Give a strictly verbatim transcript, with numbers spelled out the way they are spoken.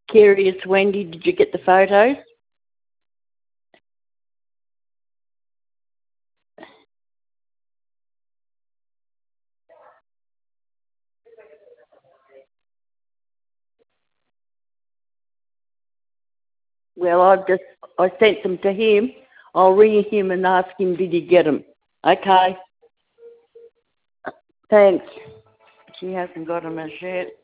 Kerry, it's Wendy. Did you get the photos? Well, I've just, I sent them to him. I'll ring him and ask him, did he get them? Okay. Thanks. She hasn't got them as yet.